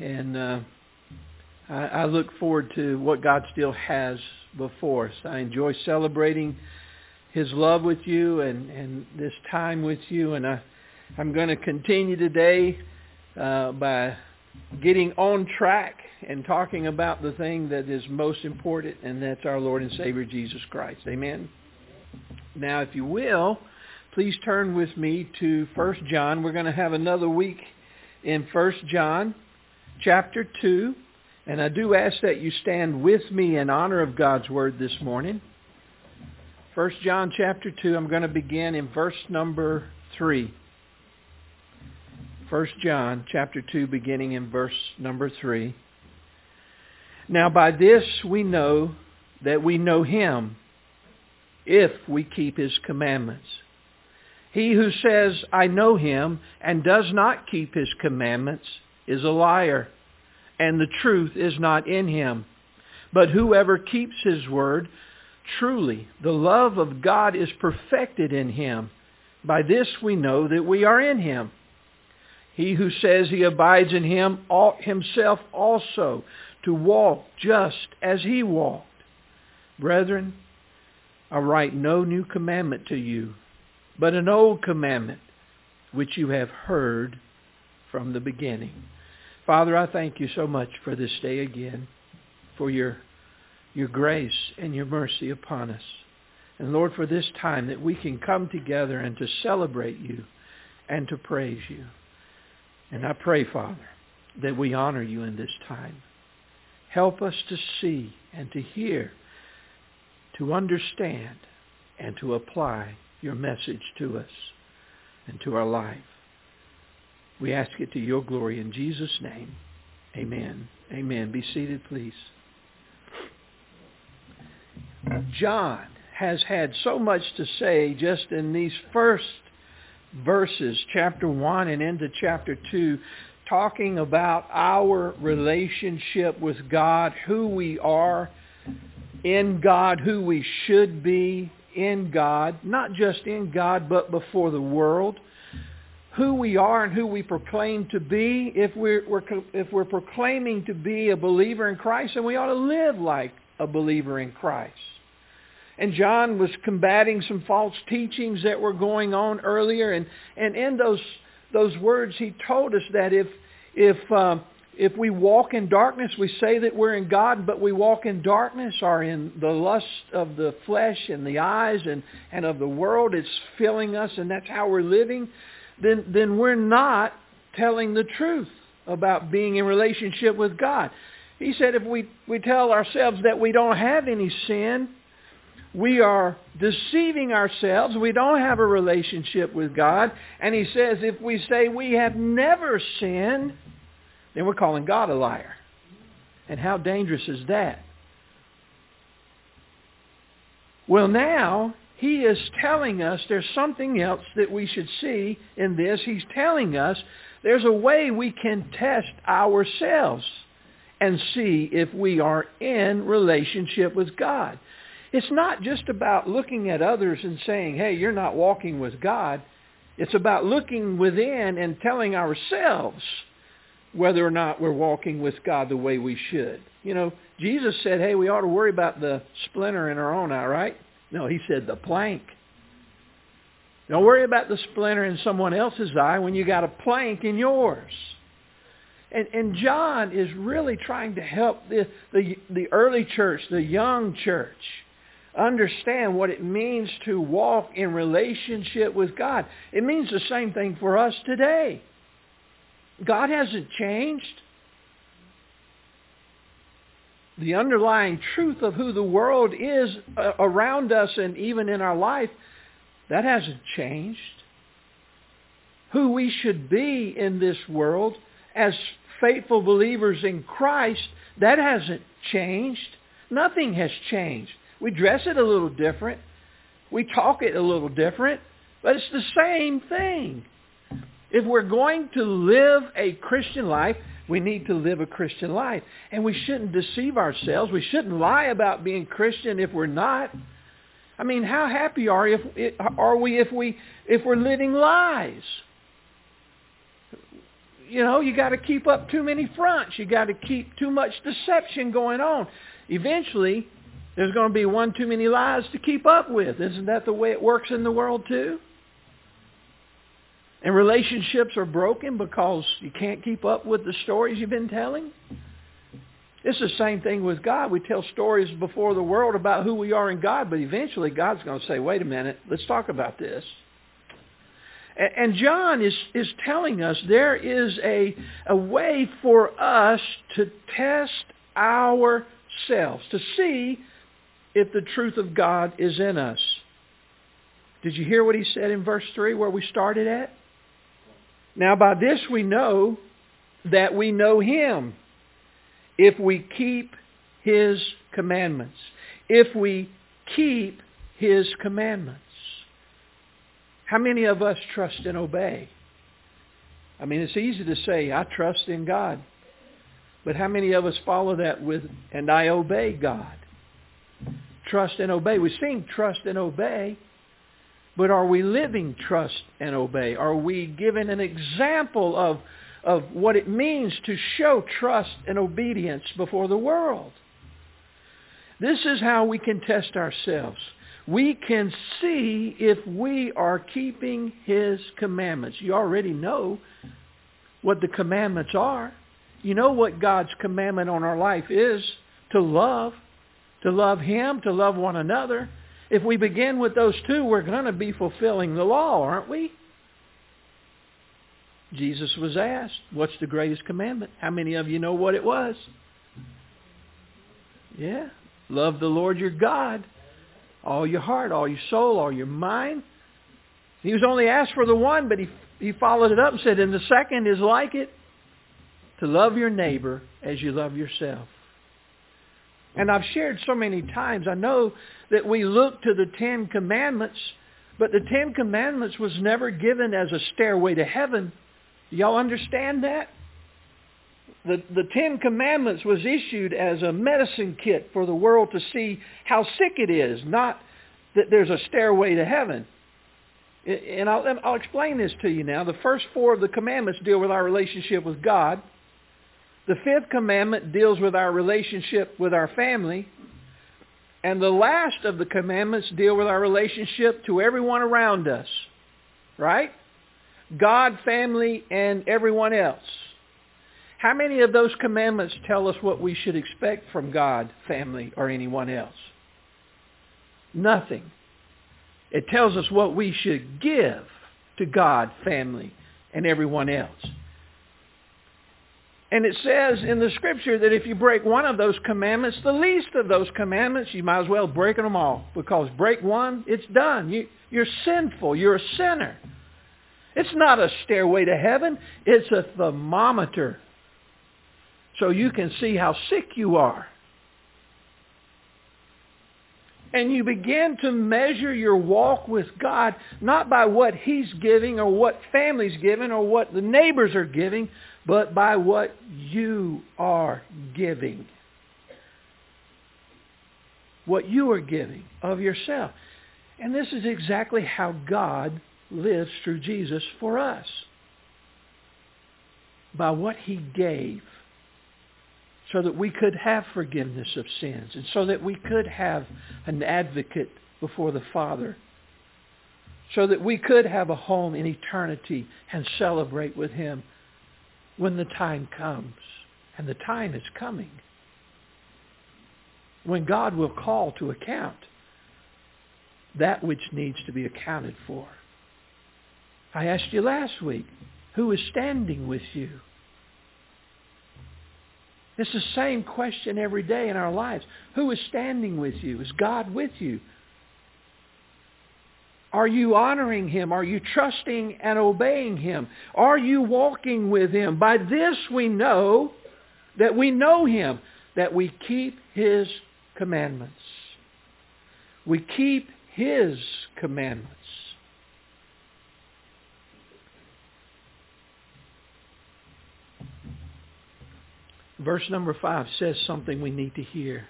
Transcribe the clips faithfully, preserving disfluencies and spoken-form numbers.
And uh, I, I look forward to what God still has before us. I enjoy celebrating His love with you and, and this time with you. And I, I'm going to continue today uh, by getting on track and talking about the thing that is most important, and that's our Lord and Savior Jesus Christ. Amen. Now, if you will, please turn with me to First John. We're going to have another week in First John chapter two. And I do ask that you stand with me in honor of God's Word this morning. First John chapter two, I'm going to begin in verse number three. First John chapter two, beginning in verse number three. Now by this we know that we know Him, if we keep His commandments. He who says, I know Him, and does not keep His commandments, is a liar, and the truth is not in him. But whoever keeps His word, truly the love of God is perfected in him. By this we know that we are in Him. He who says he abides in Him ought himself also to walk just as He walked. Brethren, I write no new commandment to you, but an old commandment which you have heard from the beginning. Father, I thank you so much for this day again, for your, your grace and your mercy upon us. And Lord, for this time that we can come together and to celebrate you and to praise you. And I pray, Father, that we honor you in this time. Help us to see and to hear, to understand, and to apply your message to us and to our life. We ask it to your glory in Jesus' name. Amen. Amen. Be seated, please. John has had so much to say just in these first verses, chapter one and into chapter two, talking about our relationship with God, who we are in God, who we should be in God, not just in God, but before the world. Who we are and who we proclaim to be. If we're, we're if we're proclaiming to be a believer in Christ, then we ought to live like a believer in Christ. And John was combating some false teachings that were going on earlier, and, and in those those words he told us that if if uh, if we walk in darkness, we say that we're in God, but we walk in darkness or in the lust of the flesh and the eyes and, and of the world. It's filling us, and that's how we're living. Then, then we're not telling the truth about being in relationship with God. He said if we, we tell ourselves that we don't have any sin, we are deceiving ourselves. We don't have a relationship with God. And he says if we say we have never sinned, then we're calling God a liar. And how dangerous is that? Well, now he is telling us there's something else that we should see in this. He's telling us there's a way we can test ourselves and see if we are in relationship with God. It's not just about looking at others and saying, hey, you're not walking with God. It's about looking within and telling ourselves whether or not we're walking with God the way we should. You know, Jesus said, hey, we ought to worry about the splinter in our own eye, right? No, he said the plank. Don't worry about the splinter in someone else's eye when you got a plank in yours. And, and John is really trying to help the, the, the early church, the young church, understand what it means to walk in relationship with God. It means the same thing for us today. God hasn't changed. The underlying truth of who the world is uh, around us and even in our life, that hasn't changed. Who we should be in this world as faithful believers in Christ, that hasn't changed. Nothing has changed. We dress it a little different. We talk it a little different, but it's the same thing. If we're going to live a Christian life, we need to live a Christian life. And we shouldn't deceive ourselves. We shouldn't lie about being Christian if we're not. I mean, how happy are, if, are we if, we if we're living lies? you know, you got to keep up too many fronts. You got to keep too much deception going on. Eventually, there's going to be one too many lies to keep up with. Isn't that the way it works in the world too? And relationships are broken because you can't keep up with the stories you've been telling. It's the same thing with God. We tell stories before the world about who we are in God, but eventually God's going to say, wait a minute, let's talk about this. And John is, is telling us there is a, a way for us to test ourselves, to see if the truth of God is in us. Did you hear what he said in verse three where we started at? Now by this we know that we know him if we keep his commandments. If we keep his commandments. How many of us trust and obey? I mean, it's easy to say, I trust in God. But how many of us follow that with, and I obey God? Trust and obey. We sing trust and obey, but are we living trust and obey? Are we giving an example of, of what it means to show trust and obedience before the world? This is how we can test ourselves. We can see if we are keeping his commandments. You already know what the commandments are. You know what God's commandment on our life is, to love. To love him, to love one another. If we begin with those two, we're going to be fulfilling the law, aren't we? Jesus was asked, what's the greatest commandment? How many of you know what it was? Yeah. Love the Lord your God. All your heart, all your soul, all your mind. He was only asked for the one, but he, he followed it up and said, and the second is like it, to love your neighbor as you love yourself. And I've shared so many times, I know that we look to the Ten Commandments, but the Ten Commandments was never given as a stairway to heaven. Do y'all understand that? The, the Ten Commandments was issued as a medicine kit for the world to see how sick it is, not that there's a stairway to heaven. And I'll, I'll explain this to you now. The first four of the commandments deal with our relationship with God. The fifth commandment deals with our relationship with our family. And the last of the commandments deal with our relationship to everyone around us. Right? God, family, and everyone else. How many of those commandments tell us what we should expect from God, family, or anyone else? Nothing. It tells us what we should give to God, family, and everyone else. And it says in the Scripture that if you break one of those commandments, the least of those commandments, you might as well break them all. Because break one, it's done. You, you're sinful. You're a sinner. It's not a stairway to heaven. It's a thermometer. So you can see how sick you are. And you begin to measure your walk with God, not by what he's giving or what family's giving or what the neighbors are giving, but by what you are giving. What you are giving of yourself. And this is exactly how God lives through Jesus for us. By what he gave. So that we could have forgiveness of sins. And so that we could have an advocate before the Father. So that we could have a home in eternity and celebrate with him when the time comes. And the time is coming. When God will call to account that which needs to be accounted for. I asked you last week, who is standing with you? It's the same question every day in our lives. Who is standing with you? Is God with you? Are you honoring him? Are you trusting and obeying him? Are you walking with him? By this we know that we know him, that we keep his commandments. We keep his commandments. Verse number five says something we need to hear.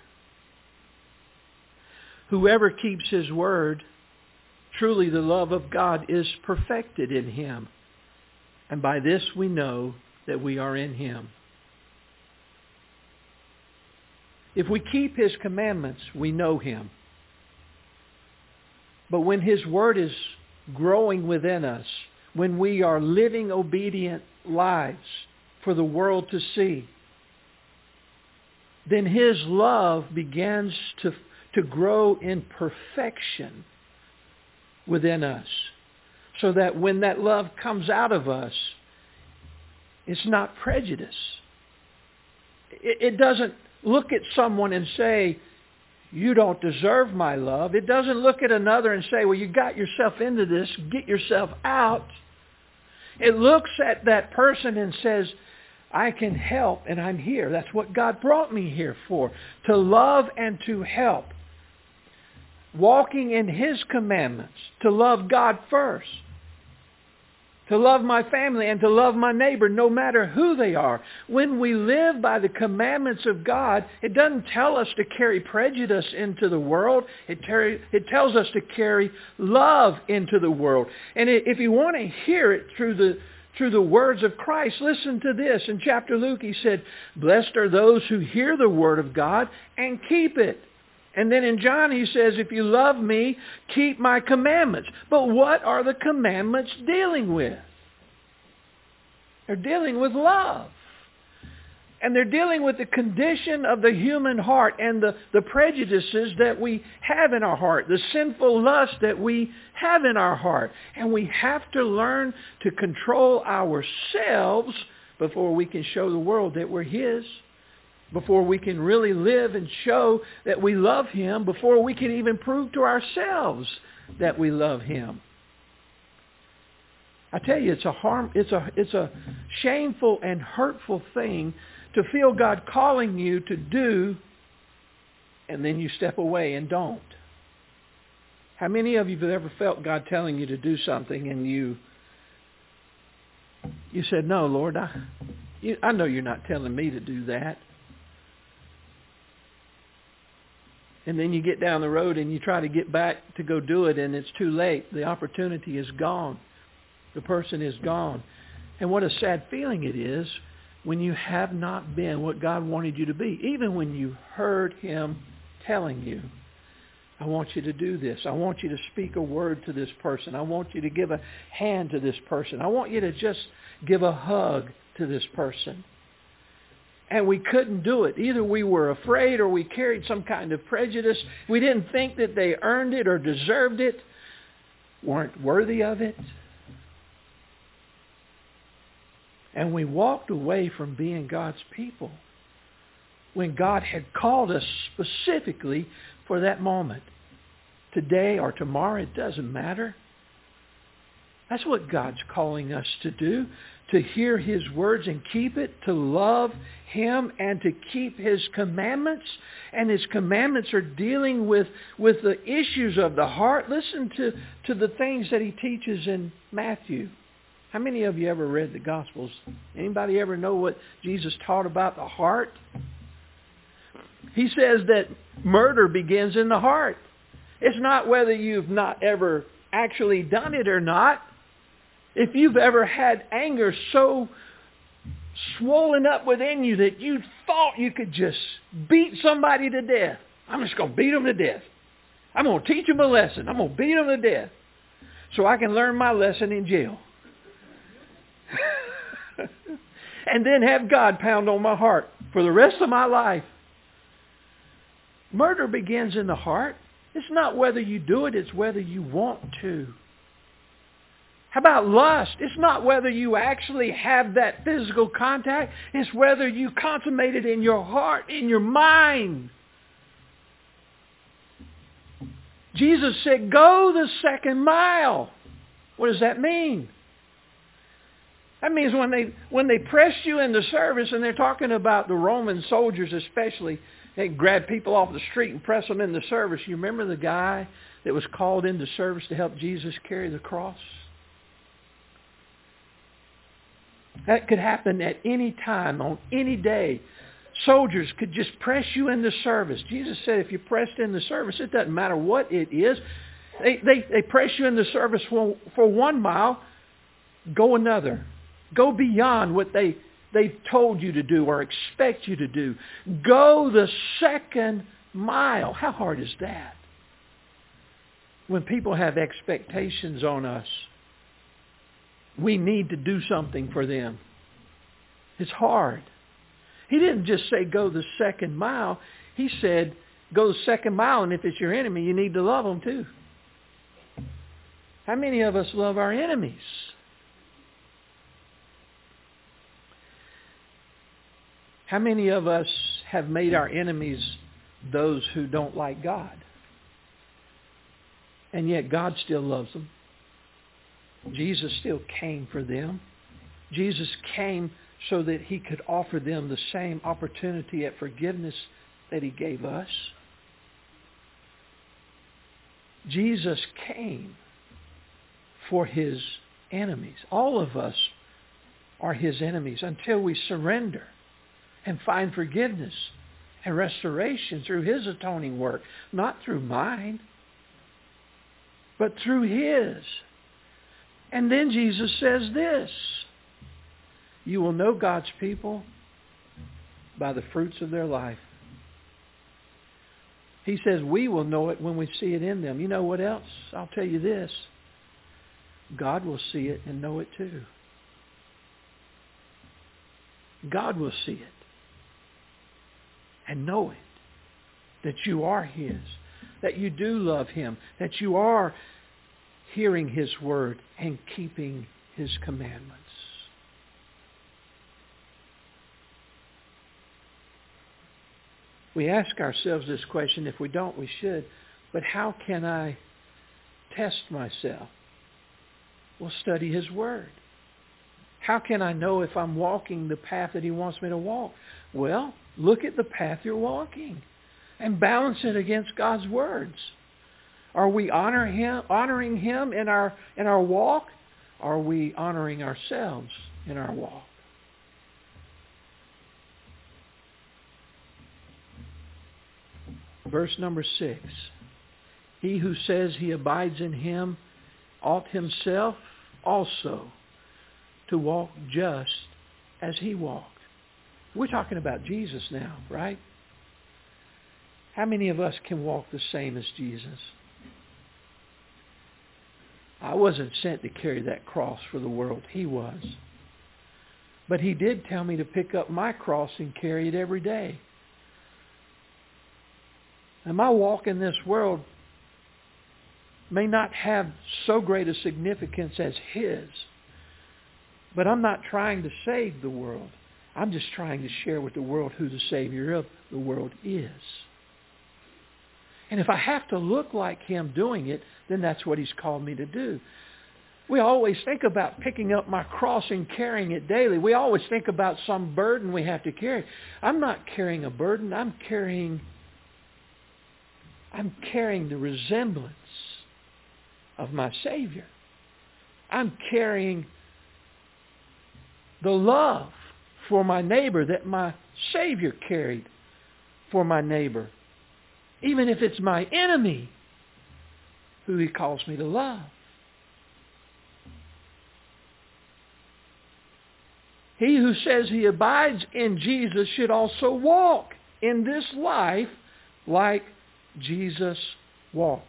Whoever keeps his word, truly the love of God is perfected in him. And by this we know that we are in Him. If we keep His commandments, we know Him. But when His Word is growing within us, when we are living obedient lives for the world to see, then His love begins to, to grow in perfection within us. So that when that love comes out of us, it's not prejudice. It, it doesn't look at someone and say, you don't deserve my love. It doesn't look at another and say, well, you got yourself into this, get yourself out. It looks at that person and says, I can help and I'm here. That's what God brought me here for, to love and to help. Walking in His commandments, to love God first, to love my family and to love my neighbor no matter who they are. When we live by the commandments of God, it doesn't tell us to carry prejudice into the world. It, ter- it tells us to carry love into the world. And if you want to hear it through the through the words of Christ, listen to this. In chapter Luke, He said, blessed are those who hear the word of God and keep it. And then in John He says, if you love me, keep my commandments. But what are the commandments dealing with? They're dealing with love. And they're dealing with the condition of the human heart and the, the prejudices that we have in our heart, the sinful lust that we have in our heart. And we have to learn to control ourselves before we can show the world that we're His. Before we can really live and show that we love Him, before we can even prove to ourselves that we love Him. I tell you, it's a harm, it's a, it's a shameful and hurtful thing to feel God calling you to do, and then you step away and don't. How many of you have ever felt God telling you to do something and you you said, no, Lord, I, you, I know you're not telling me to do that. And then you get down the road and you try to get back to go do it, and it's too late. The opportunity is gone. The person is gone. And what a sad feeling it is when you have not been what God wanted you to be. Even when you heard Him telling you, I want you to do this. I want you to speak a word to this person. I want you to give a hand to this person. I want you to just give a hug to this person. And we couldn't do it. Either we were afraid or we carried some kind of prejudice. We didn't think that they earned it or deserved it, weren't worthy of it. And we walked away from being God's people when God had called us specifically for that moment. Today or tomorrow, it doesn't matter. That's what God's calling us to do, to hear His words and keep it, to love Him and to keep His commandments. And His commandments are dealing with, with the issues of the heart. Listen to, to the things that He teaches in Matthew. How many of you ever read the Gospels? Anybody ever know what Jesus taught about the heart? He says that murder begins in the heart. It's not whether you've not ever actually done it or not. If you've ever had anger so swollen up within you that you thought you could just beat somebody to death. I'm just going to beat them to death. I'm going to teach them a lesson. I'm going to beat them to death so I can learn my lesson in jail. And then have God pound on my heart for the rest of my life. Murder begins in the heart. It's not whether you do it, it's whether you want to. How about lust? It's not whether you actually have that physical contact. It's whether you consummate it in your heart, in your mind. Jesus said, go the second mile. What does that mean? That means when they when they press you into service, and they're talking about the Roman soldiers especially, they grab people off the street and press them into service. You remember the guy that was called into service to help Jesus carry the cross? That could happen at any time, on any day. Soldiers could just press you into service. Jesus said if you pressed into service, it doesn't matter what it is. They, they, they press you into service for, for one mile, go another. Go beyond what they they've told you to do or expect you to do. Go the second mile. How hard is that? When people have expectations on us, we need to do something for them. It's hard. He didn't just say go the second mile. He said go the second mile, and if it's your enemy, you need to love them too. How many of us love our enemies? How many of us have made our enemies those who don't like God? And yet God still loves them. Jesus still came for them. Jesus came so that he could offer them the same opportunity at forgiveness that he gave us. Jesus came for his enemies. All of us are his enemies until we surrender and find forgiveness and restoration through his atoning work, not through mine, but through his. And then Jesus says this, you will know God's people by the fruits of their life. He says we will know it when we see it in them. You know what else? I'll tell you this. God will see it and know it too. God will see it and know it. That you are his. That you do love him. That you are hearing his word and keeping his commandments. We ask ourselves this question. If we don't, we should. But how can I test myself? Well, study his word. How can I know if I'm walking the path that he wants me to walk? Well, look at the path you're walking and balance it against God's words. Are we honor him, honoring him in our, in our walk? Are we honoring ourselves in our walk? Verse number six. He who says he abides in him ought himself also to walk just as he walked. We're talking about Jesus now, right? How many of us can walk the same as Jesus? I wasn't sent to carry that cross for the world. He was. But he did tell me to pick up my cross and carry it every day. And my walk in this world may not have so great a significance as his. But I'm not trying to save the world. I'm just trying to share with the world who the Savior of the world is. And if I have to look like him doing it, then that's what he's called me to do. We always think about picking up my cross and carrying it daily. We always think about some burden we have to carry. I'm not carrying a burden. I'm carrying, I'm carrying the resemblance of my Savior. I'm carrying the love for my neighbor that my Savior carried for my neighbor. Even if it's my enemy who he calls me to love. He who says he abides in Jesus should also walk in this life like Jesus walked.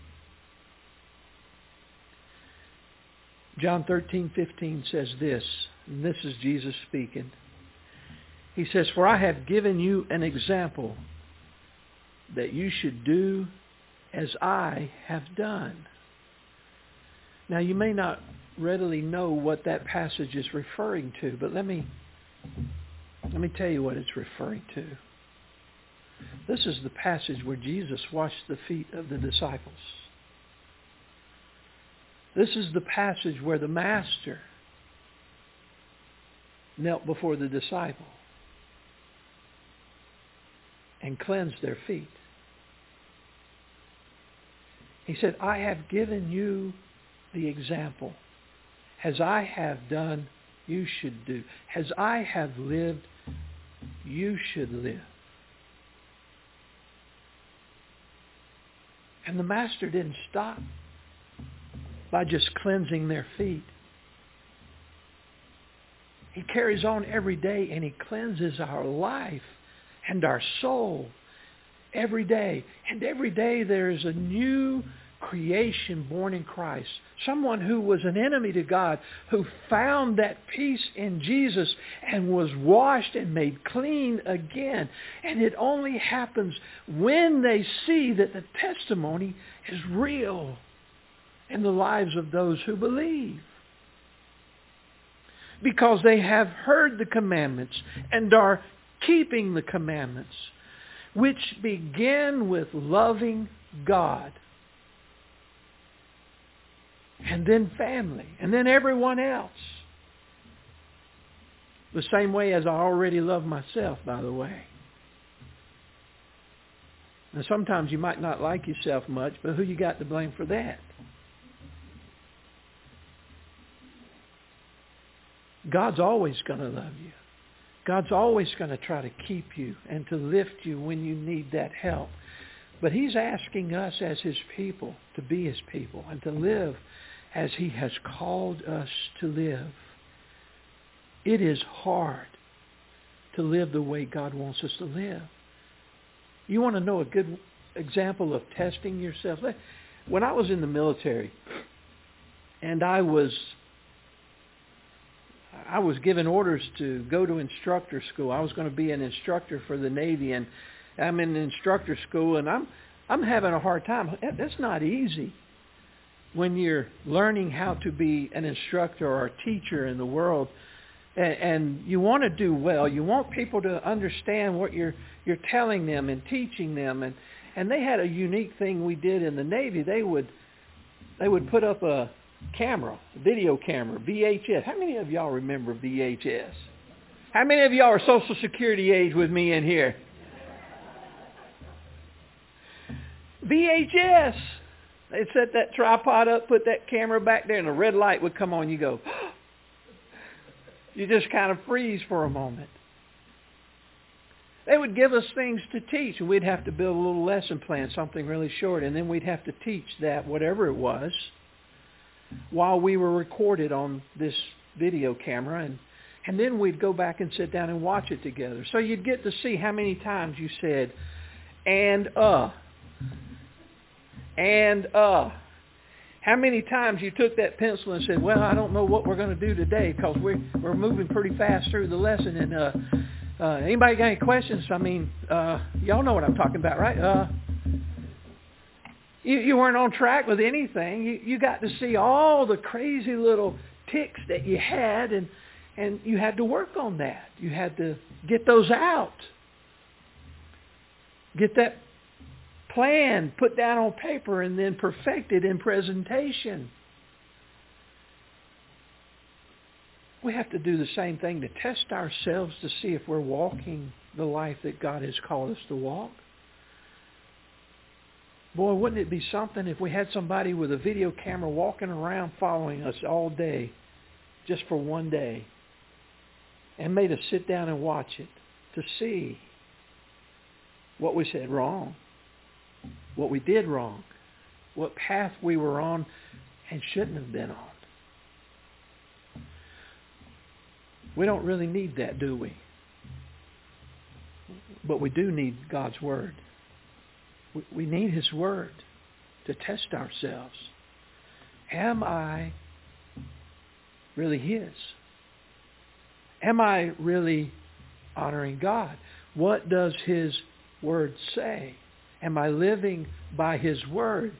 John thirteen fifteen says this, and this is Jesus speaking. He says, "For I have given you an example that you should do as I have done." Now, you may not readily know what that passage is referring to, but let me let me tell you what it's referring to. This is the passage where Jesus washed the feet of the disciples. This is the passage where the Master knelt before the disciple and cleansed their feet. He said, "I have given you the example. As I have done, you should do. As I have lived, you should live." And the Master didn't stop by just cleansing their feet. He carries on every day, and He cleanses our life and our soul every day. And every day there is a new creation born in Christ. Someone who was an enemy to God, who found that peace in Jesus and was washed and made clean again. And it only happens when they see that the testimony is real in the lives of those who believe. Because they have heard the commandments and are keeping the commandments, which begin with loving God, and then family, and then everyone else. The same way as I already love myself, by the way. And sometimes you might not like yourself much, but who you got to blame for that? God's always going to love you. God's always going to try to keep you and to lift you when you need that help. But He's asking us as His people to be His people and to live as He has called us to live. It is hard to live the way God wants us to live. You want to know a good example of testing yourself? When I was in the military and I was I was given orders to go to instructor school. I was going to be an instructor for the Navy, and I'm in instructor school, and I'm I'm having a hard time. That's not easy when you're learning how to be an instructor or a teacher in the world, and, and you want to do well. You want people to understand what you're you're telling them and teaching them, and and they had a unique thing we did in the Navy. They would they would put up a camera, video camera, V H S. How many of y'all remember V H S? How many of y'all are Social Security age with me in here? V H S. They'd set that tripod up, put that camera back there, and a red light would come on. You go, you just kind of freeze for a moment. They would give us things to teach, and we'd have to build a little lesson plan, something really short, and then we'd have to teach that, whatever it was, while we were recorded on this video camera, and, and then we'd go back and sit down and watch it together. So you'd get to see how many times you said, and uh, and uh. How many times you took that pencil and said, well, I don't know what we're going to do today because we're, we're moving pretty fast through the lesson, and uh, uh, anybody got any questions? I mean, uh, y'all know what I'm talking about, right? Uh, You, you weren't on track with anything. You, you got to see all the crazy little ticks that you had, and, and you had to work on that. You had to get those out. Get that plan put down on paper and then perfect it in presentation. We have to do the same thing to test ourselves to see if we're walking the life that God has called us to walk. Boy, wouldn't it be something if we had somebody with a video camera walking around following us all day, just for one day, and made us sit down and watch it to see what we said wrong, what we did wrong, what path we were on and shouldn't have been on. We don't really need that, do we? But we do need God's Word. We need His Word to test ourselves. Am I really His? Am I really honoring God? What does His Word say? Am I living by His words?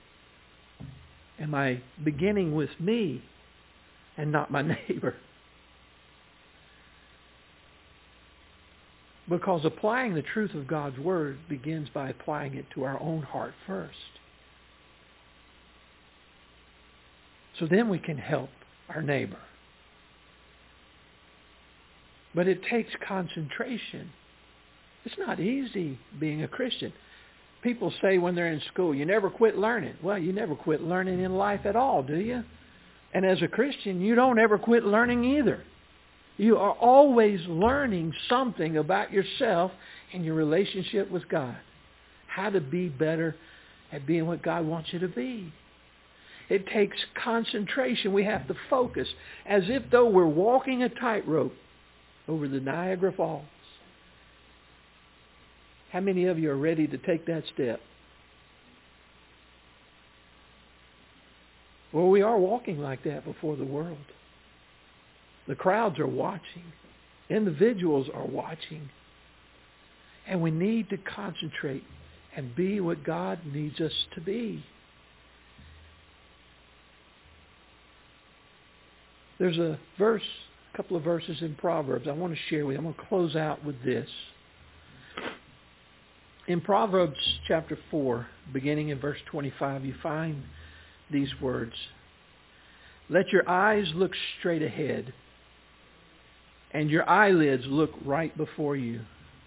Am I beginning with me and not my neighbor? Because applying the truth of God's Word begins by applying it to our own heart first. So then we can help our neighbor. But it takes concentration. It's not easy being a Christian. People say when they're in school, you never quit learning. Well, you never quit learning in life at all, do you? And as a Christian, you don't ever quit learning either. You are always learning something about yourself and your relationship with God. How to be better at being what God wants you to be. It takes concentration. We have to focus as if though we're walking a tightrope over the Niagara Falls. How many of you are ready to take that step? Well, we are walking like that before the world. The crowds are watching. Individuals are watching. And we need to concentrate and be what God needs us to be. There's a verse, a couple of verses in Proverbs I want to share with you. I'm going to close out with this. In Proverbs chapter four, beginning in verse twenty-five, you find these words. Let your eyes look straight ahead, and your eyelids look right before you.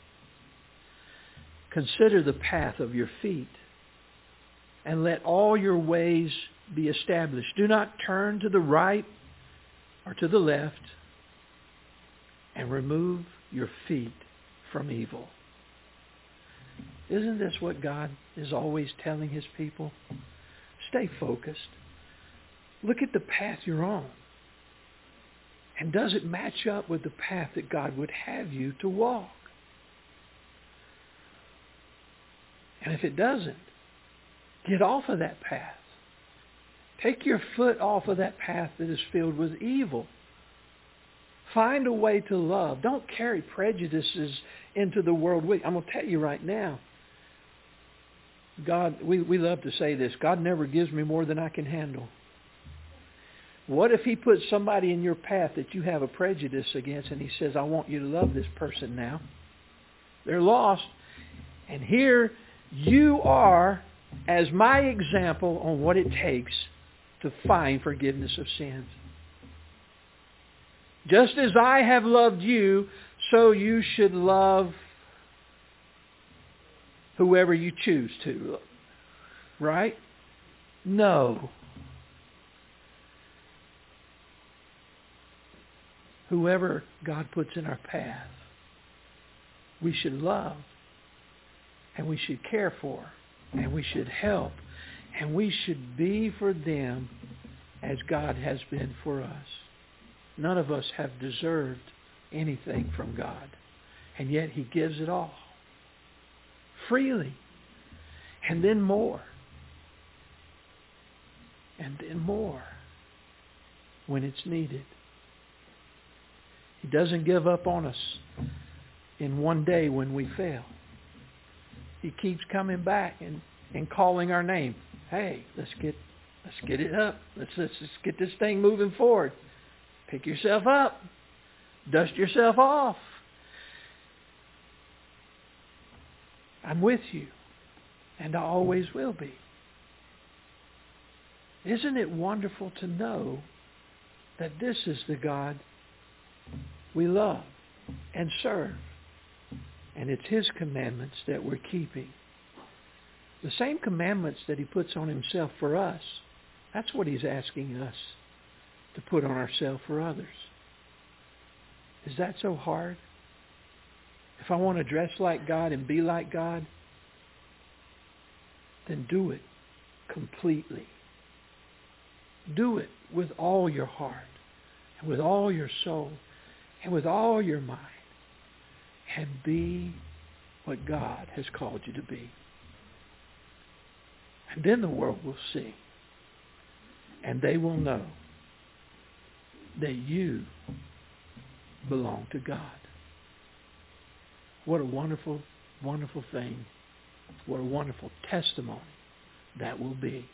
Consider the path of your feet, and let all your ways be established. Do not turn to the right or to the left, and remove your feet from evil. Isn't this what God is always telling his people? Stay focused. Look at the path you're on. And does it match up with the path that God would have you to walk? And if it doesn't, get off of that path. Take your foot off of that path that is filled with evil. Find a way to love. Don't carry prejudices into the world with you. I'm going to tell you right now, God, we, we love to say this, God never gives me more than I can handle. What if he puts somebody in your path that you have a prejudice against and he says, I want you to love this person now? They're lost. And here you are as my example on what it takes to find forgiveness of sins. Just as I have loved you, so you should love whoever you choose to. Right? No. Whoever God puts in our path, we should love, and we should care for, and we should help, and we should be for them as God has been for us. None of us have deserved anything from God, and yet he gives it all freely, and then more, and then more when it's needed. He doesn't give up on us in one day when we fail. He keeps coming back and, and calling our name. Hey, let's get let's get it up. Let's, let's let's get this thing moving forward. Pick yourself up. Dust yourself off. I'm with you, and I always will be. Isn't it wonderful to know that this is the God we love and serve, and it's his commandments that we're keeping. The same commandments that he puts on himself for us, that's what he's asking us to put on ourselves for others. Is that so hard? If I want to dress like God and be like God, then do it completely. Do it with all your heart, and with all your soul, and with all your mind, and be what God has called you to be. And then the world will see, and they will know that you belong to God. What a wonderful, wonderful thing. What a wonderful testimony that will be.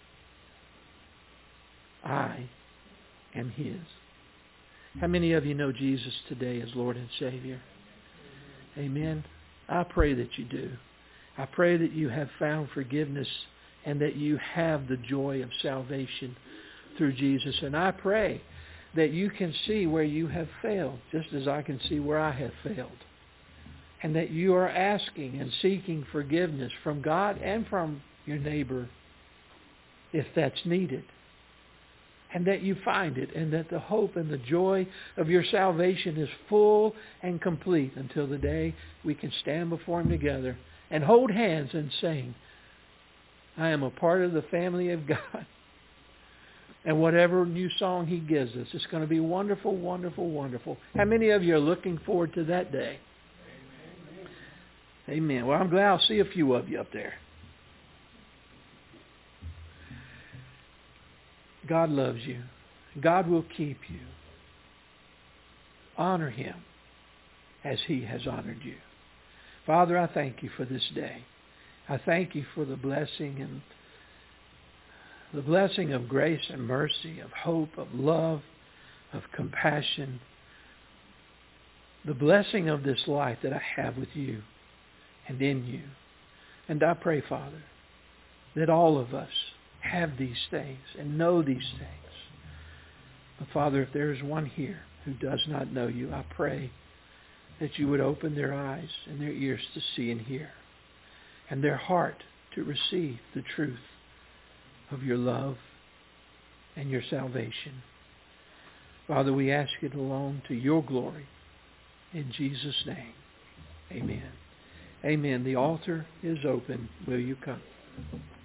I am his. How many of you know Jesus today as Lord and Savior? Amen. I pray that you do. I pray that you have found forgiveness and that you have the joy of salvation through Jesus. And I pray that you can see where you have failed, just as I can see where I have failed. And that you are asking and seeking forgiveness from God and from your neighbor if that's needed. And that you find it, and that the hope and the joy of your salvation is full and complete until the day we can stand before him together and hold hands and sing, I am a part of the family of God. And whatever new song he gives us, it's going to be wonderful, wonderful, wonderful. How many of you are looking forward to that day? Amen. Amen. Well, I'm glad I'll see a few of you up there. God loves you. God will keep you. Honor him as he has honored you. Father, I thank you for this day. I thank you for the blessing and the blessing of grace and mercy, of hope, of love, of compassion. The blessing of this life that I have with you and in you. And I pray, Father, that all of us have these things and know these things. But Father, if there is one here who does not know you, I pray that you would open their eyes and their ears to see and hear, and their heart to receive the truth of your love and your salvation. Father, we ask it alone to your glory. In Jesus' name, amen. Amen. The altar is open. Will you come?